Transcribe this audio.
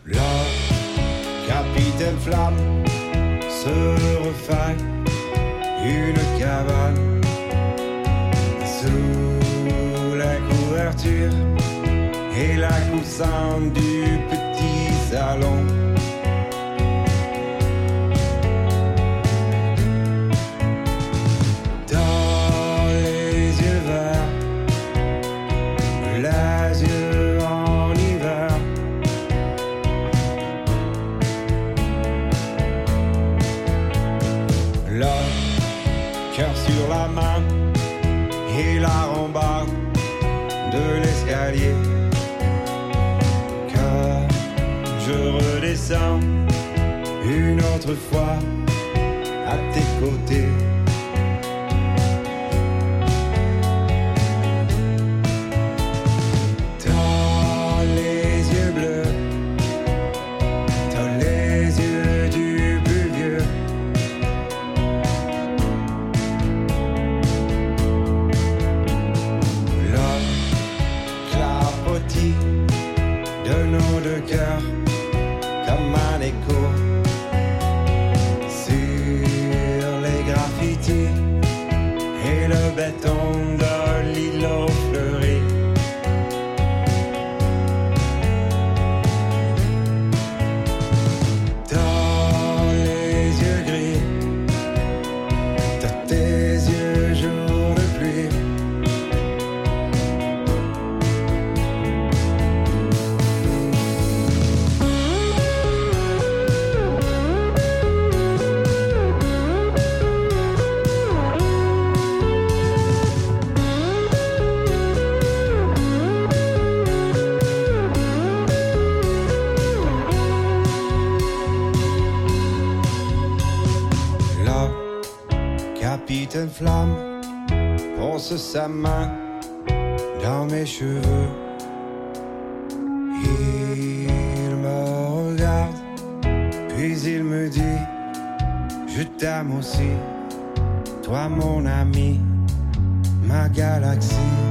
La capitaine Flamme se refait une cabane sous la couverture et la coussin du petit salon. Dans les yeux verts, les yeux en hiver, le cœur sur la main et la rambarde de l'escalier. Je redescends une autre fois à tes côtés. T'as les yeux bleus, t'as les yeux du plus vieux. Le clapotis de nos deux cœurs comme un écho sur les graffitis et le béton de l'îlot fleuri. Dans les yeux gris, t'as tes yeux jour de pluie. Capitaine Flamme pose sa main dans mes cheveux. Il me regarde, puis il me dit: je t'aime aussi, toi mon ami, ma galaxie.